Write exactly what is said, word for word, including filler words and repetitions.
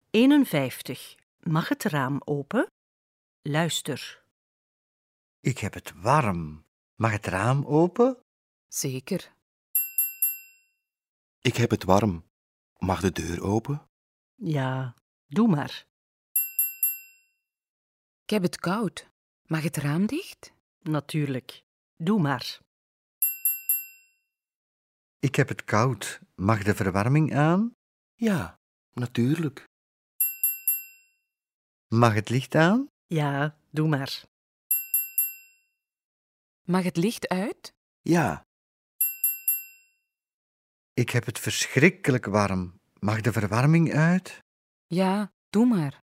eenenvijftig. Mag het raam open? Luister. Ik heb het warm. Mag het raam open? Zeker. Ik heb het warm. Mag de deur open? Ja, doe maar. Ik heb het koud. Mag het raam dicht? Natuurlijk. Doe maar. Ik heb het koud. Mag de verwarming aan? Ja, natuurlijk. Mag het licht aan? Ja, doe maar. Mag het licht uit? Ja, Ik heb het verschrikkelijk warm. Mag de verwarming uit? Ja, doe maar.